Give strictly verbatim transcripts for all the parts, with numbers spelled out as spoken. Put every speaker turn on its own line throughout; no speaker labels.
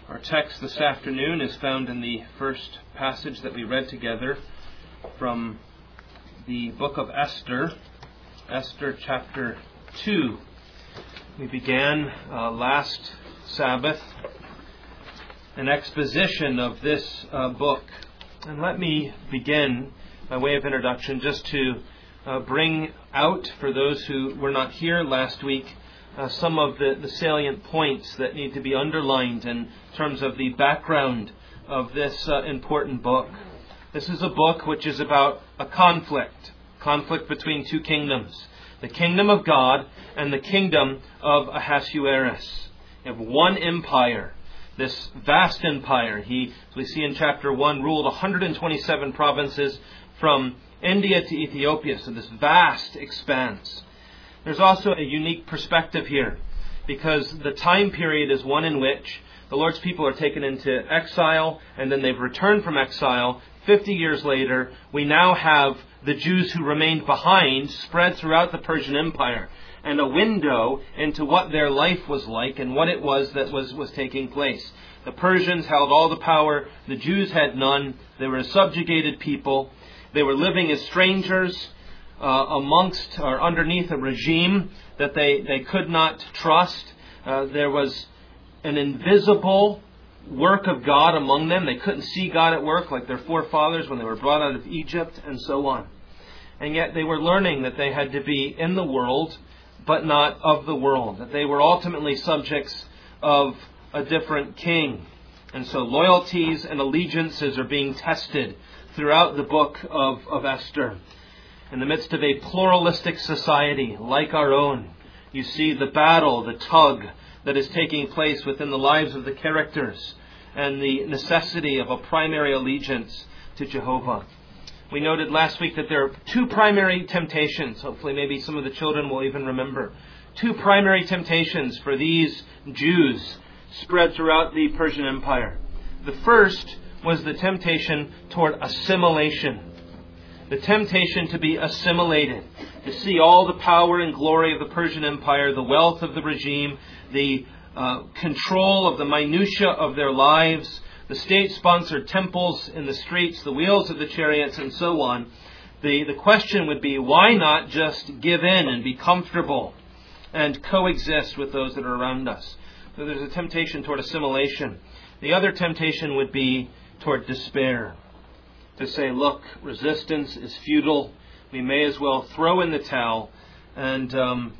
Our text this afternoon is found in the first passage that we read together from the book of Esther, Esther chapter two. We began uh, last Sabbath an exposition of this uh, book. And let me begin, by way of introduction, just to uh, bring out, for those who were not here last week, uh, some of the, the salient points that need to be underlined in terms of the background of this uh, important book. This is a book which is about a conflict, conflict between two kingdoms, the kingdom of God and the kingdom of Ahasuerus. You have one empire, this vast empire. He, as we see in chapter one, ruled one hundred twenty-seven provinces from India to Ethiopia, so this vast expanse. There's also a unique perspective here, because the time period is one in which the Lord's people are taken into exile, and then they've returned from exile. Fifty years later, we now have the Jews who remained behind spread throughout the Persian Empire, and a window into what their life was like and what it was that was, was taking place. The Persians held all the power. The Jews had none. They were a subjugated people. They were living as strangers uh, amongst or underneath a regime that they, they could not trust. Uh, there was an invisible work of God among them. They couldn't see God at work like their forefathers when they were brought out of Egypt and so on. And yet they were learning that they had to be in the world, but not of the world, that they were ultimately subjects of a different king. And so loyalties and allegiances are being tested throughout the book of, of Esther. In the midst of a pluralistic society like our own, you see the battle, the tug that is taking place within the lives of the characters and the necessity of a primary allegiance to Jehovah. We noted last week that there are two primary temptations. Hopefully maybe some of the children will even remember. Two primary temptations for these Jews spread throughout the Persian Empire. The first was the temptation toward assimilation. The temptation to be assimilated, to see all the power and glory of the Persian Empire, the wealth of the regime, the uh, control of the minutiae of their lives, the state-sponsored temples in the streets, the wheels of the chariots, and so on. The, the question would be, why not just give in and be comfortable and coexist with those that are around us? So there's a temptation toward assimilation. The other temptation would be toward despair. To say, look, resistance is futile. We may as well throw in the towel and um,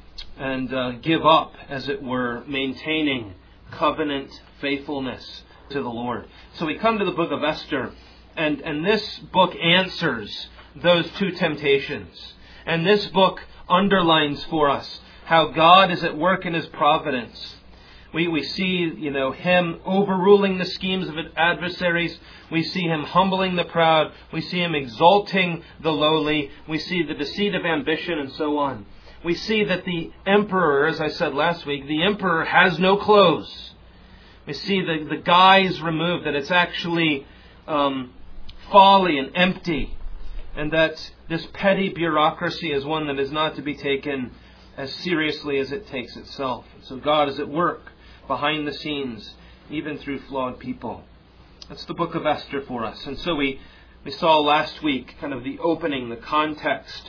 and uh, give up, as it were, maintaining covenant faithfulness to the Lord. So we come to the book of Esther, and, and this book answers those two temptations. And this book underlines for us how God is at work in His providence. We, we see, you know, Him overruling the schemes of adversaries. We see Him humbling the proud. We see Him exalting the lowly. We see the deceit of ambition and so on. We see that the emperor, as I said last week, the emperor has no clothes. We see the, the guise removed, that it's actually um, folly and empty. And that this petty bureaucracy is one that is not to be taken as seriously as it takes itself. So God is at work behind the scenes, even through flawed people. That's the book of Esther for us. And so we, we saw last week kind of the opening, the context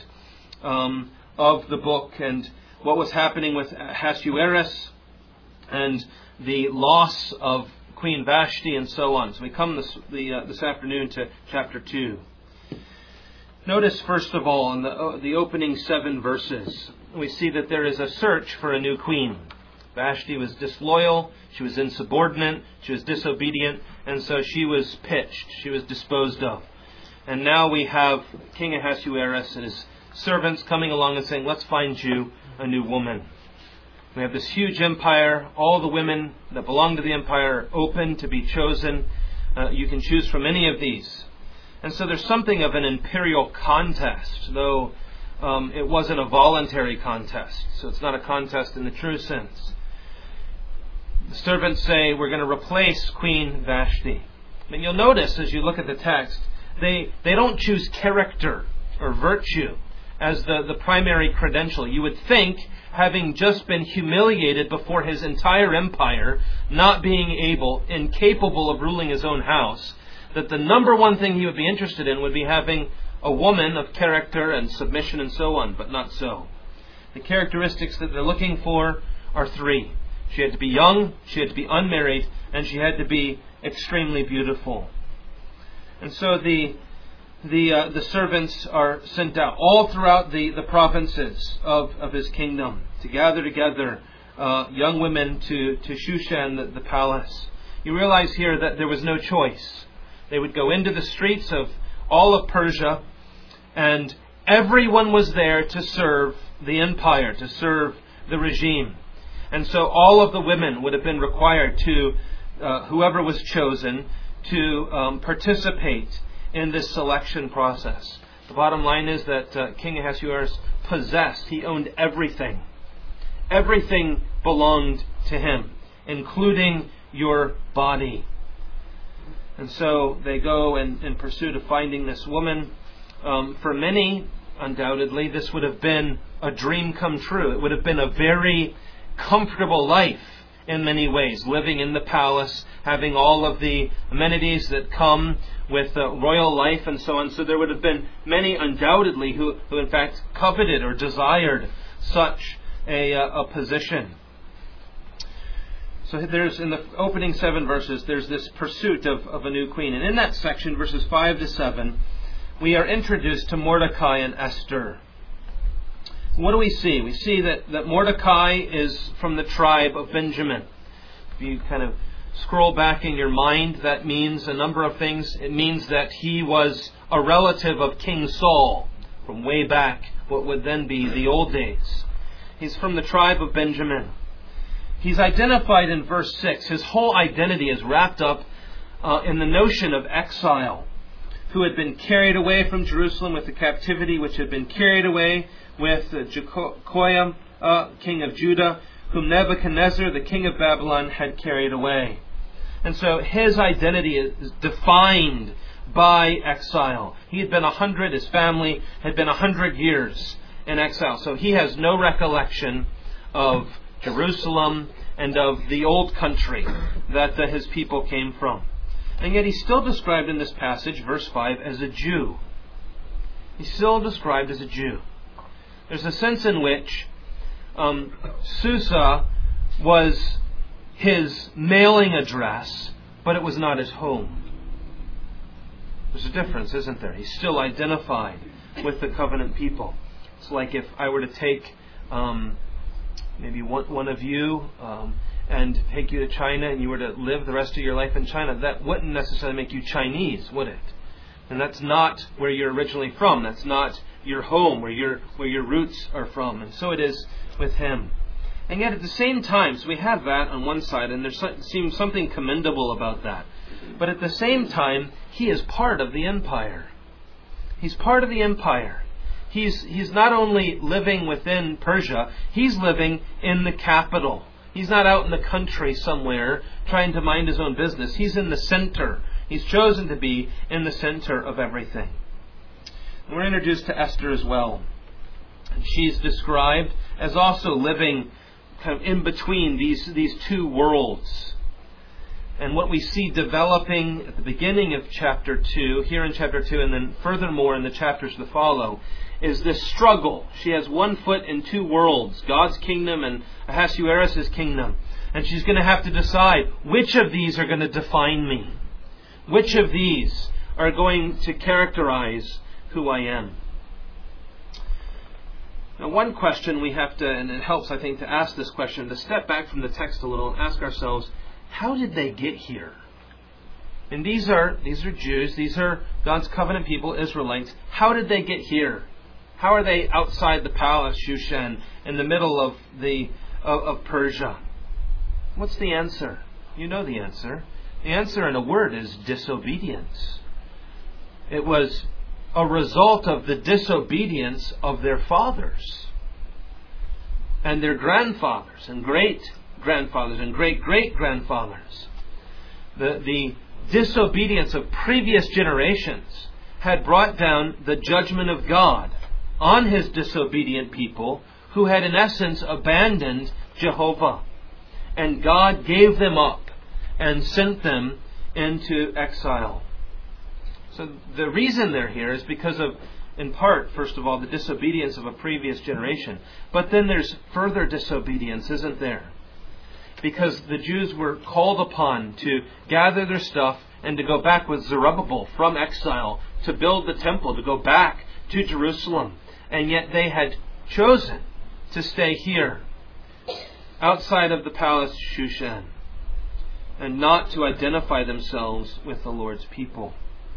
um, of the book and what was happening with Ahasuerus and the loss of Queen Vashti and so on. So we come this, the, uh, this afternoon to chapter two. Notice first of all in the, uh, the opening seven verses, we see that there is a search for a new queen. Vashti was disloyal, she was insubordinate, she was disobedient, and so she was pitched, she was disposed of. And now we have King Ahasuerus and his servants coming along and saying, let's find you a new woman. We have this huge empire, all the women that belong to the empire are open to be chosen. Uh, you can choose from any of these. And so there's something of an imperial contest, though um, it wasn't a voluntary contest, so it's not a contest in the true sense. The servants say, we're going to replace Queen Vashti. And you'll notice as you look at the text, they, they don't choose character or virtue. as the, the primary credential. You would think, having just been humiliated before his entire empire, not being able, incapable of ruling his own house, that the number one thing he would be interested in would be having a woman of character and submission and so on, but not so. The characteristics that they're looking for are three. She had to be young, she had to be unmarried, and she had to be extremely beautiful. And so the the uh, the servants are sent out all throughout the, the provinces of, of his kingdom to gather together uh, young women to, to Shushan, the, the palace. You realize here that there was no choice. They would go into the streets of all of Persia, and everyone was there to serve the empire, to serve the regime. And so all of the women would have been required to, uh, whoever was chosen, to um, participate in this selection process. The bottom line is that uh, King Ahasuerus possessed, he owned everything. Everything belonged to him, including your body. And so they go in, in pursuit of finding this woman. Um, for many, undoubtedly, this would have been a dream come true. It would have been a very comfortable life in many ways, living in the palace, having all of the amenities that come with uh, royal life and so on. So there would have been many, undoubtedly, who, who in fact coveted or desired such a, uh, a position. So there's, in the opening seven verses, there's this pursuit of, of a new queen. And in that section, verses five to seven, we are introduced to Mordecai and Esther. What do we see? We see that, that Mordecai is from the tribe of Benjamin. If you kind of scroll back in your mind, that means a number of things. It means that he was a relative of King Saul from way back, what would then be the old days. He's from the tribe of Benjamin. He's identified in verse six. His whole identity is wrapped up uh, in the notion of exile, who had been carried away from Jerusalem with the captivity which had been carried away with uh, Jehoiakim, uh, king of Judah, whom Nebuchadnezzar, the king of Babylon, had carried away. And so his identity is defined by exile. He had been a hundred, his family had been a hundred years in exile. So he has no recollection of Jerusalem and of the old country that uh, his people came from. And yet he's still described in this passage, verse five, as a Jew. He's still described as a Jew. There's a sense in which um, Susa was his mailing address, but it was not his home. There's a difference, isn't there? He's still identified with the covenant people. It's like if I were to take um, maybe one, one of you um, and take you to China and you were to live the rest of your life in China, that wouldn't necessarily make you Chinese, would it? And that's not where you're originally from. That's not your home, where your where your roots are from. And so it is with him. And yet at the same time, so we have that on one side, and there seems something commendable about that. But at the same time, he is part of the empire. He's part of the empire. He's he's not only living within Persia, he's living in the capital. He's not out in the country somewhere trying to mind his own business. He's in the center. He's chosen to be in the center of everything. We're introduced to Esther as well. She's described as also living kind of in between these, these two worlds. And what we see developing at the beginning of chapter two, here in chapter two, and then furthermore in the chapters that follow, is this struggle. She has one foot in two worlds, God's kingdom and Ahasuerus' kingdom. And she's going to have to decide which of these are going to define me. Which of these are going to characterize who I am? Now, one question we have to, and it helps, I think, to ask this question, to step back from the text a little and ask ourselves, how did they get here? And these are these are Jews, these are God's covenant people, Israelites. How did they get here? How are they outside the palace, Shushan, in the middle of the of, of Persia? What's the answer? You know the answer. The answer in a word is disobedience. It was a result of the disobedience of their fathers and their grandfathers and great-grandfathers and great-great-grandfathers. The, the disobedience of previous generations had brought down the judgment of God on his disobedient people who had in essence abandoned Jehovah. And God gave them up and sent them into exile. So the reason they're here is because of, in part, first of all, the disobedience of a previous generation. But then there's further disobedience, isn't there? Because the Jews were called upon to gather their stuff and to go back with Zerubbabel from exile to build the temple, to go back to Jerusalem. And yet they had chosen to stay here, outside of the palace Shushan, and not to identify themselves with the Lord's people.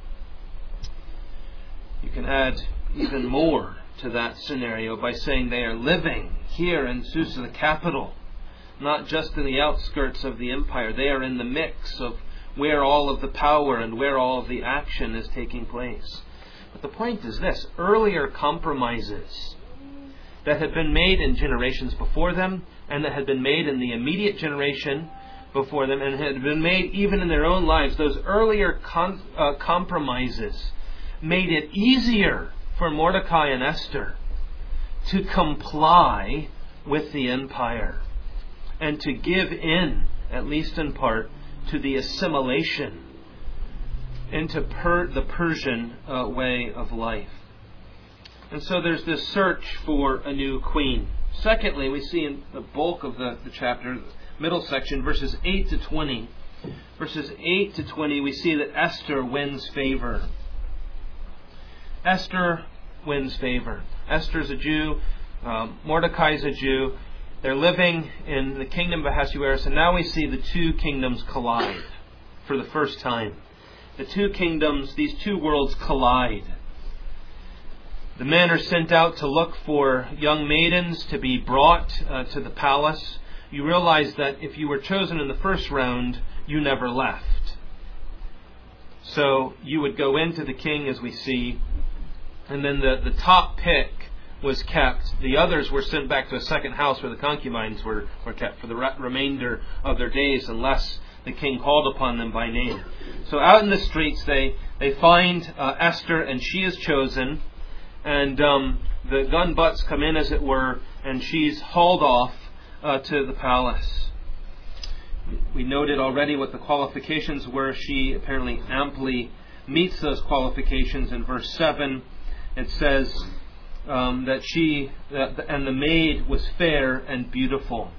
You can add even more to that scenario by saying they are living here in Susa, the capital, not just in the outskirts of the empire. They are in the mix of where all of the power and where all of the action is taking place. But the point is this: earlier compromises that had been made in generations before them, and that had been made in the immediate generation before them, and had been made even in their own lives, those earlier con- uh, compromises made it easier for Mordecai and Esther to comply with the empire and to give in, at least in part, to the assimilation into per- the Persian uh, way of life. And so there's this search for a new queen. Secondly, we see in the bulk of the, the chapter, middle section, verses eight to twenty. Verses eight to twenty, we see that Esther wins favor. Esther wins favor. Esther's a Jew. Um, Mordecai's a Jew. They're living in the kingdom of Ahasuerus, and now we see the two kingdoms collide for the first time. The two kingdoms, these two worlds collide. The men are sent out to look for young maidens to be brought uh, to the palace. You realize that if you were chosen in the first round, you never left. So you would go into the king, as we see, and then the, the top pick was kept. The others were sent back to a second house where the concubines were, were kept for the re- remainder of their days, unless the king called upon them by name. So out in the streets, they, they find uh, Esther, and she is chosen. And um, the gun butts come in, as it were, and she's hauled off uh, to the palace. We noted already what the qualifications were. She apparently amply meets those qualifications. In verse seven, it says um, that she, uh, and the maid was fair and beautiful.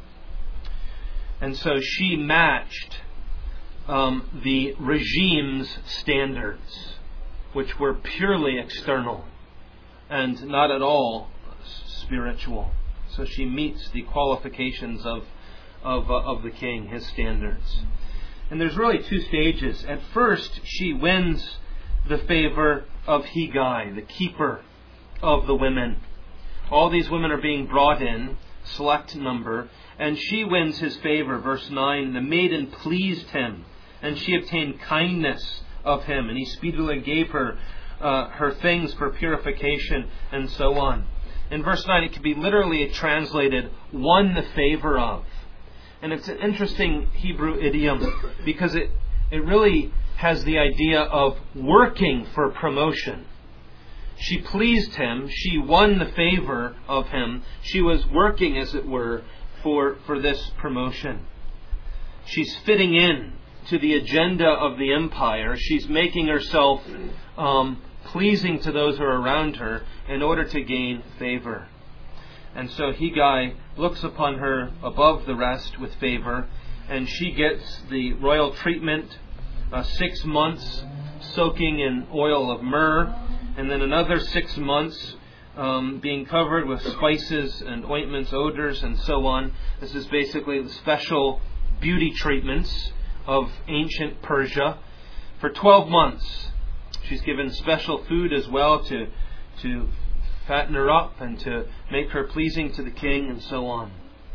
And so she matched um, the regime's standards, which were purely external and not at all spiritual. So she meets the qualifications of of, uh, of the king, his standards. And there's really two stages. At first, she wins the favor of Hegai, the keeper of the women. All these women are being brought in, select number, and she wins his favor. Verse nine, the maiden pleased him, and she obtained kindness of him, and he speedily gave her Uh, her things for purification, and so on. In verse nine, it can be literally translated, won the favor of. And it's an interesting Hebrew idiom, because it, it really has the idea of working for promotion. She pleased him, she won the favor of him, she was working, as it were, for, for this promotion. She's fitting in to the agenda of the empire. She's making herself um, pleasing to those who are around her in order to gain favor. And so Hegai looks upon her above the rest with favor, and she gets the royal treatment, uh, six months soaking in oil of myrrh, and then another six months um, being covered with spices and ointments, odors, and so on. This is basically the special beauty treatments of ancient Persia. For twelve months, she's given special food as well to to fatten her up and to make her pleasing to the king, and so on.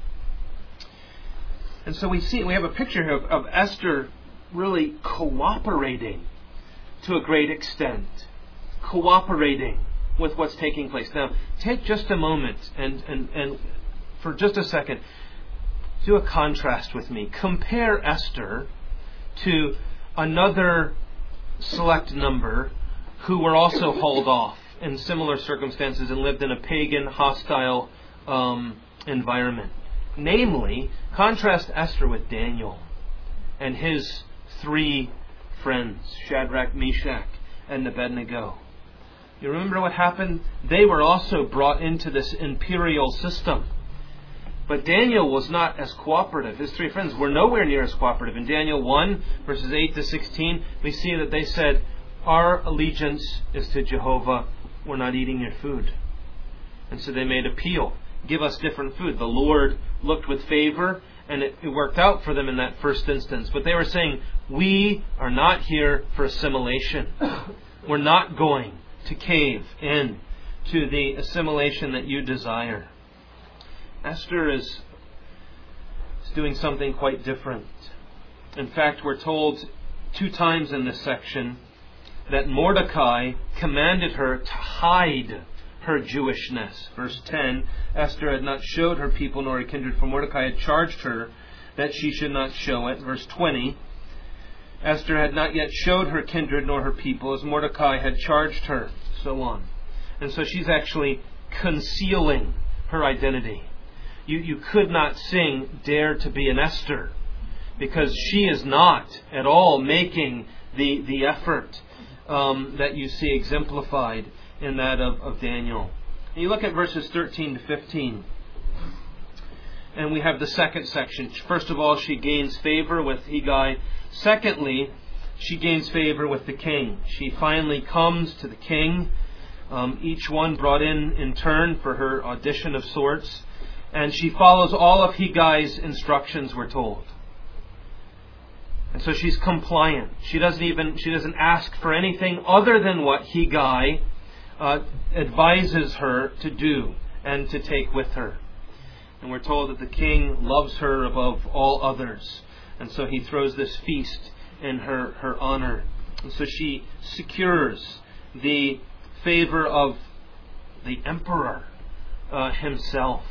And so we see, we have a picture here of, of Esther really cooperating to a great extent, cooperating with what's taking place. Now, take just a moment and and and for just a second, do a contrast with me. Compare Esther to another select number who were also hauled off in similar circumstances and lived in a pagan, hostile um, environment. Namely, contrast Esther with Daniel and his three friends, Shadrach, Meshach, and Abednego. You remember what happened? They were also brought into this imperial system. But Daniel was not as cooperative. His three friends were nowhere near as cooperative. In Daniel one, verses eight to sixteen, we see that they said, "Our allegiance is to Jehovah. We're not eating your food." And so they made appeal. Give us different food. The Lord looked with favor, and it, it worked out for them in that first instance. But they were saying, we are not here for assimilation. We're not going to cave in to the assimilation that you desire. Esther is, is doing something quite different. In fact, we're told two times in this section that Mordecai commanded her to hide her Jewishness. Verse ten, Esther had not showed her people nor her kindred, for Mordecai had charged her that she should not show it. Verse twenty, Esther had not yet showed her kindred nor her people, as Mordecai had charged her, so on. And so she's actually concealing her identity. You, you could not sing Dare to be an Esther, because she is not at all making the, the effort um, that you see exemplified in that of, of Daniel. And you look at verses thirteen to fifteen. And we have the second section. First of all, she gains favor with Hegai. Secondly, she gains favor with the king. She finally comes to the king, um, each one brought in in turn for her audition of sorts. And she follows all of Hegai's instructions, we're told. And so she's compliant. She doesn't even, she doesn't ask for anything other than what Hegai uh, advises her to do and to take with her. And we're told that the king loves her above all others. And so he throws this feast in her, her honor. And so she secures the favor of the emperor uh, himself.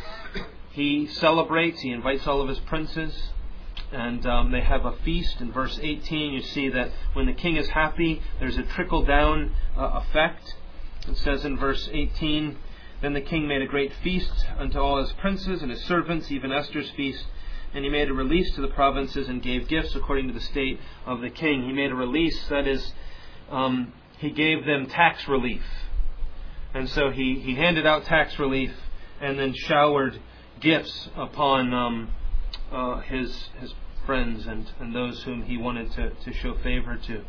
He celebrates, he invites all of his princes, and um, they have a feast. In verse eighteen, you see that when the king is happy, there's a trickle-down uh, effect. It says in verse eighteen, Then the king made a great feast unto all his princes and his servants, even Esther's feast. And he made a release to the provinces and gave gifts according to the state of the king. He made a release, that is, um, he gave them tax relief. And so he, he handed out tax relief and then showered gifts upon um, uh, his his friends and, and those whom he wanted to, to show favor to.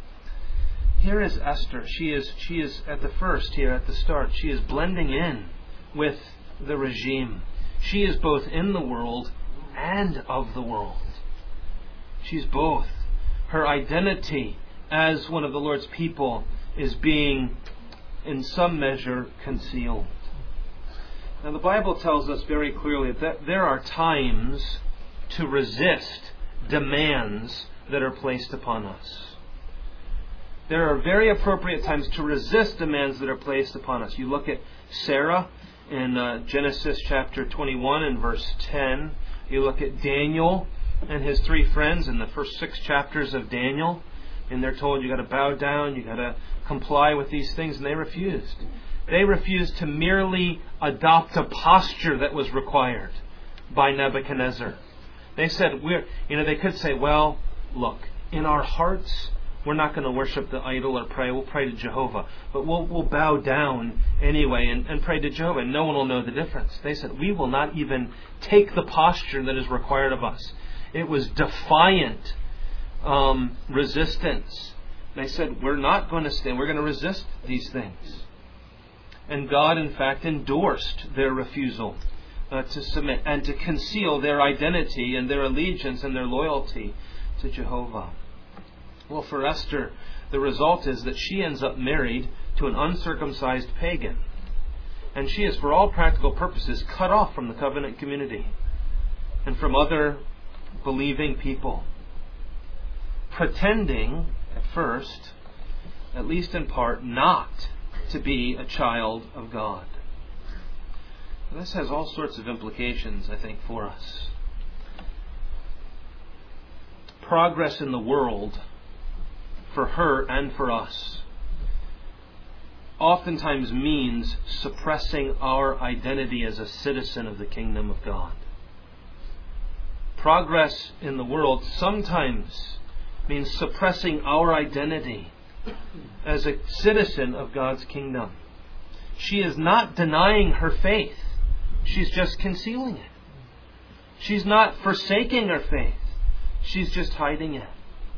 Here is Esther. She is she is at the first here at the start. She is blending in with the regime. She is both in the world and of the world. She's both. Her identity as one of the Lord's people is being, in some measure, concealed. Now, the Bible tells us very clearly that there are times to resist demands that are placed upon us. There are very appropriate times to resist demands that are placed upon us. You look at Sarah in uh, Genesis chapter twenty-one and verse ten. You look at Daniel and his three friends in the first six chapters of Daniel, and they're told you got to bow down, you got to comply with these things, and they refused. They refused to merely adopt a posture that was required by Nebuchadnezzar. They said, "We're," you know, they could say, "Well, look, in our hearts, we're not going to worship the idol or pray. We'll pray to Jehovah, but we'll we'll bow down anyway and, and pray to Jehovah, and no one will know the difference." They said, "We will not even take the posture that is required of us." It was defiant um, resistance. They said, "We're not going to stand. We're going to resist these things." And God, in fact, endorsed their refusal uh, to submit and to conceal their identity and their allegiance and their loyalty to Jehovah. Well, for Esther, the result is that she ends up married to an uncircumcised pagan. And she is, for all practical purposes, cut off from the covenant community and from other believing people, pretending at first, at least in part, not to be a child of God. And this has all sorts of implications, I think, for us. Progress in the world, for her and for us, oftentimes means suppressing our identity as a citizen of the kingdom of God. Progress in the world sometimes means suppressing our identity as a citizen of God's kingdom. She is not denying her faith. She's just concealing it. She's not forsaking her faith. She's just hiding it.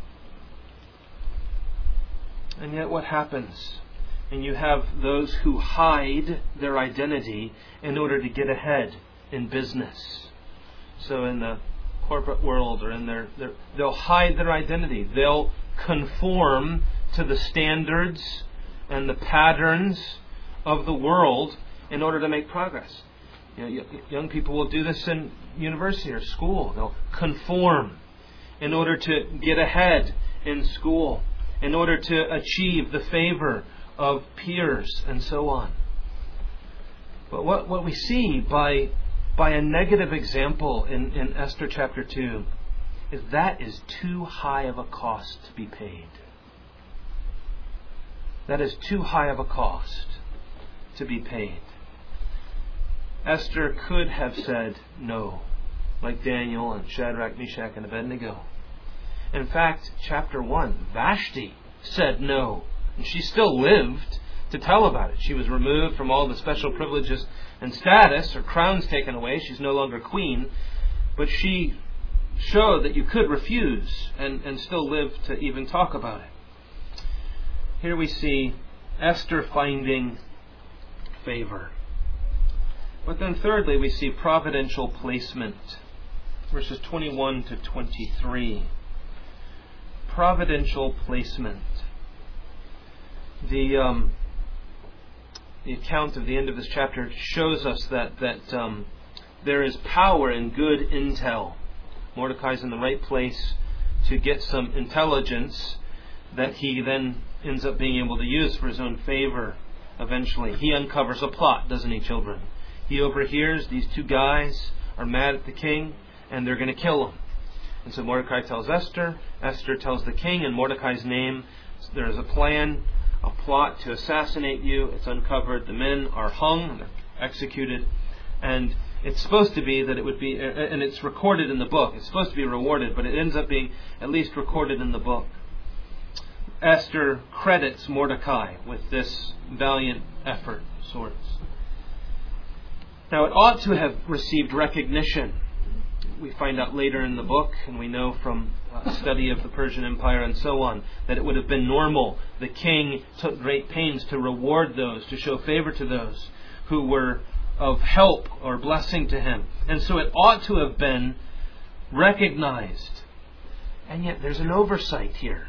And yet what happens? And you have those who hide their identity in order to get ahead in business. So in the corporate world or in their, their they'll hide their identity. They'll conform to the standards and the patterns of the world in order to make progress. You know, young people will do this in university or school. They'll conform in order to get ahead in school, in order to achieve the favor of peers and so on. But what, what we see by by a negative example in, in Esther chapter two is that is too high of a cost to be paid. That is too high of a cost to be paid. Esther could have said no, like Daniel and Shadrach, Meshach, and Abednego. In fact, chapter one, Vashti said no, and she still lived to tell about it. She was removed from all the special privileges and status. Her crown's taken away. She's no longer queen. But she showed that you could refuse and, and still live to even talk about it. Here we see Esther finding favor. But then thirdly, we see providential placement. Verses twenty-one to twenty-three. Providential placement. The um, the account of the end of this chapter shows us that that um, there is power in good intel. Mordecai's in the right place to get some intelligence that he then ends up being able to use for his own favor eventually. He uncovers a plot, doesn't he, children? He overhears these two guys are mad at the king and they're going to kill him. And so Mordecai tells Esther, Esther tells the king in Mordecai's name, there is a plan, a plot to assassinate you. It's uncovered. The men are hung and they're executed. And it's supposed to be that it would be, and it's recorded in the book. It's supposed to be rewarded, but it ends up being at least recorded in the book. Esther credits Mordecai with this valiant effort of sorts. Now it ought to have received recognition. We find out later in the book, and we know from uh, study of the Persian Empire and so on, that it would have been normal. The king took great pains to reward those, to show favor to those who were of help or blessing to him. And so it ought to have been recognized. And yet there's an oversight here.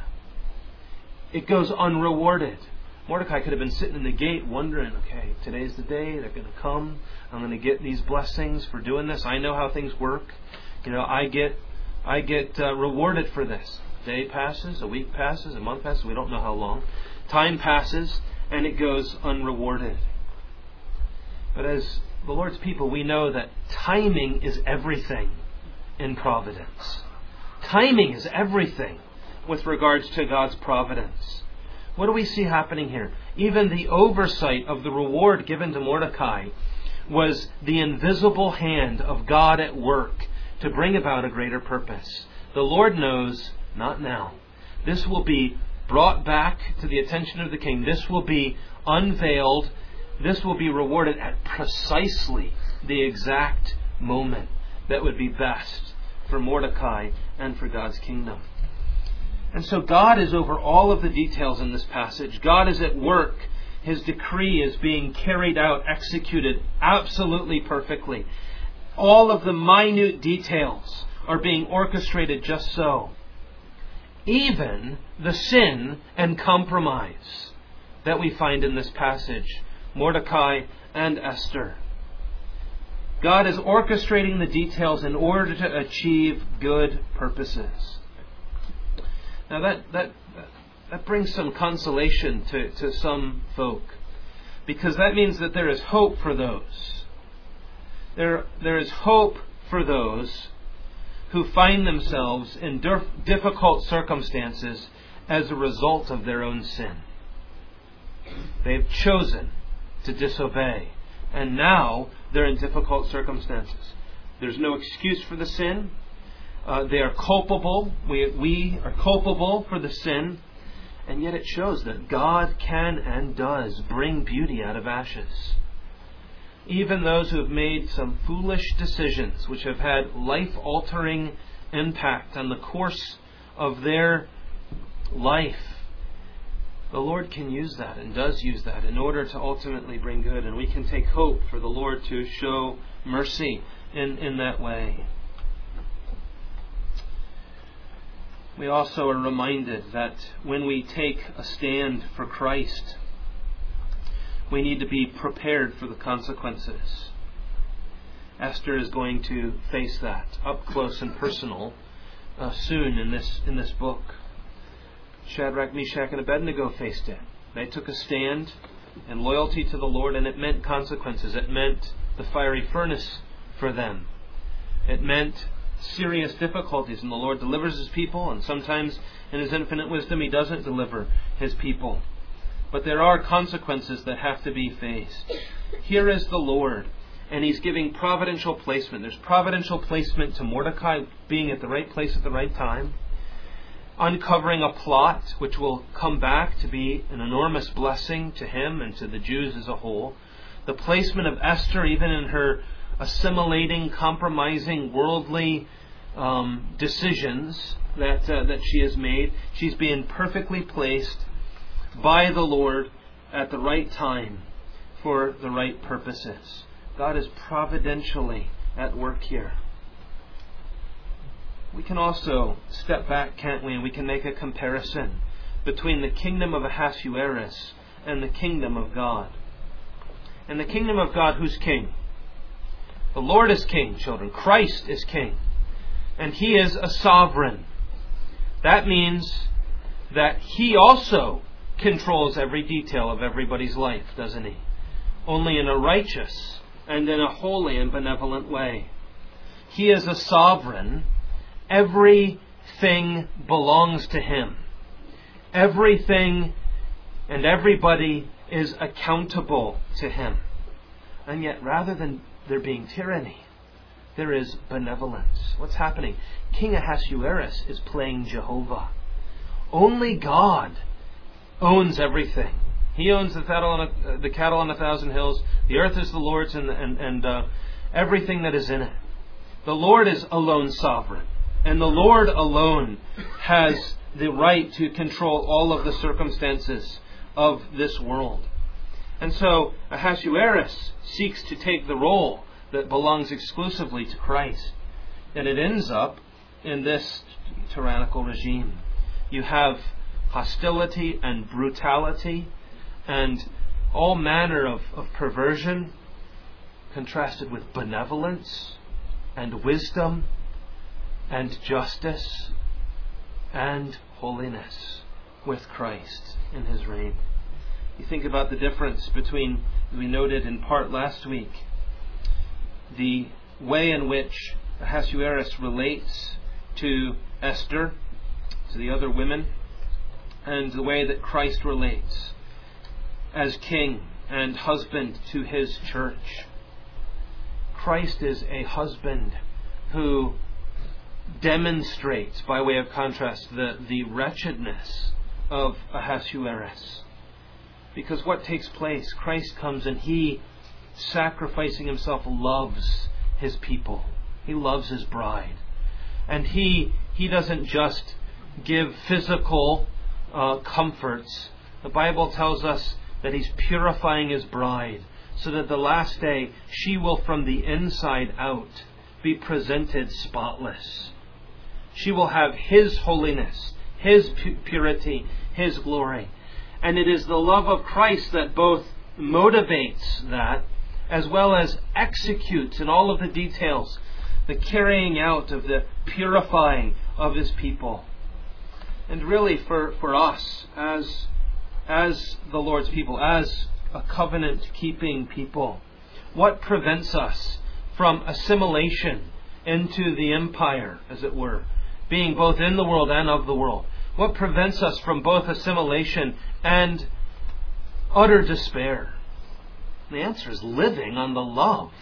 It goes unrewarded. Mordecai could have been sitting in the gate wondering, okay, today's the day, they're going to come, I'm going to get these blessings for doing this. I know how things work. You know, I get I get uh, rewarded for this. A day passes, a week passes, a month passes, we don't know how long. Time passes, and it goes unrewarded. But as the Lord's people, we know that timing is everything in providence. Timing is everything with regards to God's providence. What do we see happening here? Even the oversight of the reward given to Mordecai was the invisible hand of God at work to bring about a greater purpose. The Lord knows, not now. This will be brought back to the attention of the king. This will be unveiled. This will be rewarded at precisely the exact moment that would be best for Mordecai and for God's kingdom. And so God is over all of the details in this passage. God is at work. His decree is being carried out, executed absolutely perfectly. All of the minute details are being orchestrated just so. Even the sin and compromise that we find in this passage, Mordecai and Esther. God is orchestrating the details in order to achieve good purposes. Now that that that brings some consolation to, to some folk, because that means that there is hope for those. There there is hope for those who find themselves in dif- difficult circumstances as a result of their own sin. They've chosen to disobey. And now they're in difficult circumstances. There's no excuse for the sin. Uh, they are culpable. We, we are culpable for the sin. And yet it shows that God can and does bring beauty out of ashes. Even those who have made some foolish decisions which have had life-altering impact on the course of their life, the Lord can use that and does use that in order to ultimately bring good. And we can take hope for the Lord to show mercy in, in that way. We also are reminded that when we take a stand for Christ, we need to be prepared for the consequences. Esther is going to face that up close and personal uh, soon in this in this book. Shadrach, Meshach, and Abednego faced it. They took a stand in loyalty to the Lord, and it meant consequences. It meant the fiery furnace for them. It meant serious difficulties, and the Lord delivers His people, and sometimes in His infinite wisdom He doesn't deliver His people. But there are consequences that have to be faced. Here is the Lord, and He's giving providential placement. There's providential placement to Mordecai being at the right place at the right time, uncovering a plot which will come back to be an enormous blessing to him and to the Jews as a whole. The placement of Esther, even in her assimilating, compromising, worldly um, decisions that uh, that she has made, she's being perfectly placed by the Lord at the right time for the right purposes. God is providentially at work here. We can also step back, can't we, and we can make a comparison between the kingdom of Ahasuerus and the kingdom of God. In the kingdom of God, who's king? The Lord is king, children. Christ is king. And He is a sovereign. That means that He also controls every detail of everybody's life, doesn't He? Only in a righteous and in a holy and benevolent way. He is a sovereign. Everything belongs to Him. Everything and everybody is accountable to Him. And yet, rather than there being tyranny, there is benevolence. What's happening? King Ahasuerus is playing Jehovah. Only God owns everything. He owns the cattle on a, the cattle on a thousand hills. The earth is the Lord's, and and, and uh, everything that is in it. The Lord is alone sovereign. And the Lord alone has the right to control all of the circumstances of this world. And so Ahasuerus seeks to take the role that belongs exclusively to Christ. And it ends up in this tyrannical regime. You have hostility and brutality and all manner of, of perversion contrasted with benevolence and wisdom and justice and holiness with Christ in His reign. You think about the difference between, we noted in part last week, the way in which Ahasuerus relates to Esther, to the other women, and the way that Christ relates as king and husband to His church. Christ is a husband who demonstrates, by way of contrast, the, the wretchedness of Ahasuerus. Because what takes place? Christ comes and He, sacrificing Himself, loves His people. He loves His bride. And He He doesn't just give physical uh, comforts. The Bible tells us that He's purifying His bride, so that the last day she will from the inside out be presented spotless. She will have His holiness, His pu- purity, His glory. And it is the love of Christ that both motivates that as well as executes in all of the details the carrying out of the purifying of His people. And really for, for us as, as the Lord's people, as a covenant-keeping people, what prevents us from assimilation into the empire, as it were, being both in the world and of the world? What prevents us from both assimilation and utter despair? The answer is living on the love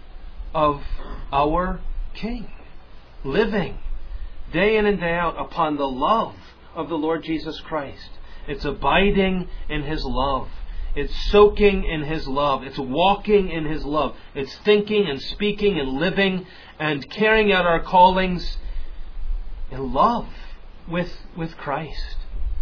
of our King. Living day in and day out upon the love of the Lord Jesus Christ. It's abiding in His love. It's soaking in His love. It's walking in His love. It's thinking and speaking and living and carrying out our callings in love with, with Christ.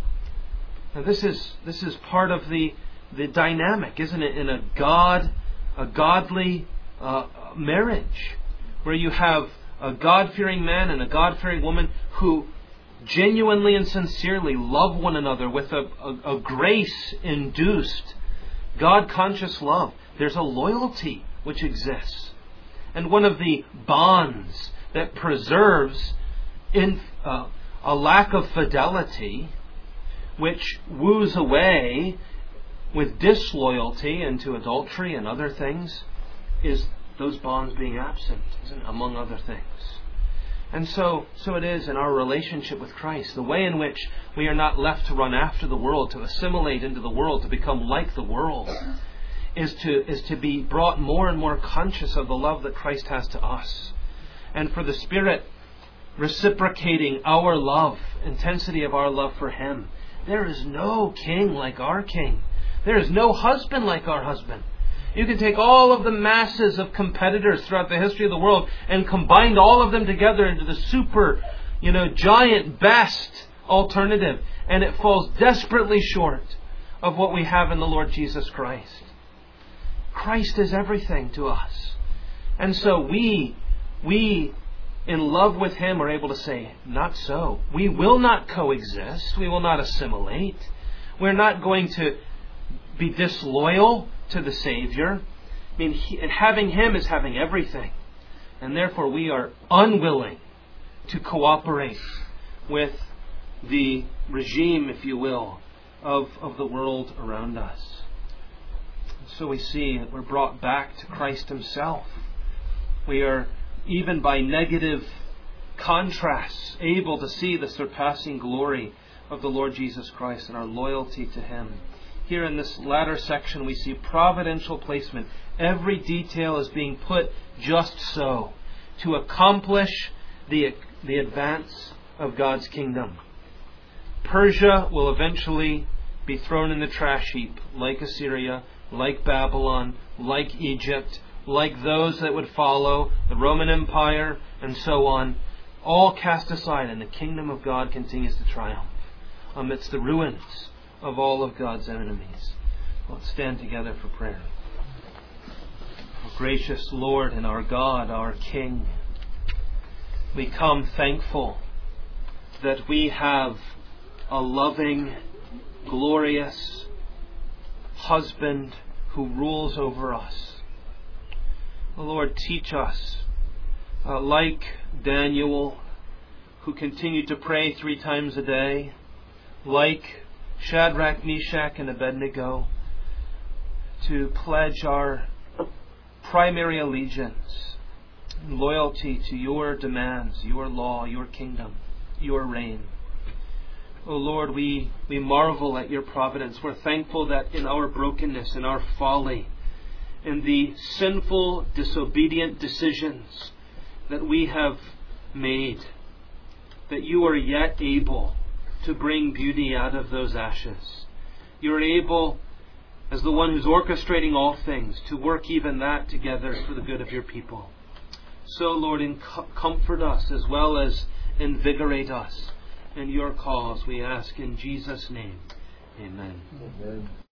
Now this is this is part of the the dynamic, isn't it, in a God, a godly uh, marriage, where you have a God-fearing man and a God-fearing woman who genuinely and sincerely love one another with a, a, a grace-induced, God-conscious love. There's a loyalty which exists. And one of the bonds that preserves in uh, a lack of fidelity, which woos away with disloyalty into adultery and other things, is those bonds being absent, isn't it? Among other things. And so, so it is in our relationship with Christ. The way in which we are not left to run after the world, to assimilate into the world, to become like the world, is to, is to be brought more and more conscious of the love that Christ has to us. And for the Spirit reciprocating our love, intensity of our love for Him. There is no king like our King. There is no husband like our husband. You can take all of the masses of competitors throughout the history of the world and combine all of them together into the super, you know, giant best alternative. And it falls desperately short of what we have in the Lord Jesus Christ. Christ is everything to us. And so we, we in love with Him are able to say, not so. We will not coexist. We will not assimilate. We're not going to be disloyal to the Savior. I mean, he, and having Him is having everything. And therefore we are unwilling to cooperate with the regime, if you will, of, of the world around us. So we see that we're brought back to Christ Himself. We are, even by negative contrasts, able to see the surpassing glory of the Lord Jesus Christ and our loyalty to Him. Here in this latter section we see providential placement. Every detail is being put just so to accomplish the, the advance of God's kingdom. Persia will eventually be thrown in the trash heap, like Assyria, like Babylon, like Egypt, like those that would follow, the Roman Empire, and so on, all cast aside, and the kingdom of God continues to triumph amidst the ruins of all of God's enemies. Let's stand together for prayer. Oh, gracious Lord and our God, our King, we come thankful that we have a loving, glorious husband who rules over us. Oh, Lord, teach us, uh, like Daniel, who continued to pray three times a day, like Shadrach, Meshach, and Abednego, to pledge our primary allegiance and loyalty to Your demands, Your law, Your kingdom, Your reign. O Lord, we, we marvel at Your providence. We're thankful that in our brokenness, in our folly, in the sinful, disobedient decisions that we have made, that You are yet able to bring beauty out of those ashes. You are able, as the one who's orchestrating all things, to work even that together for the good of Your people. So, Lord, in comfort us as well as invigorate us in Your cause, we ask in Jesus' name. Amen. Amen.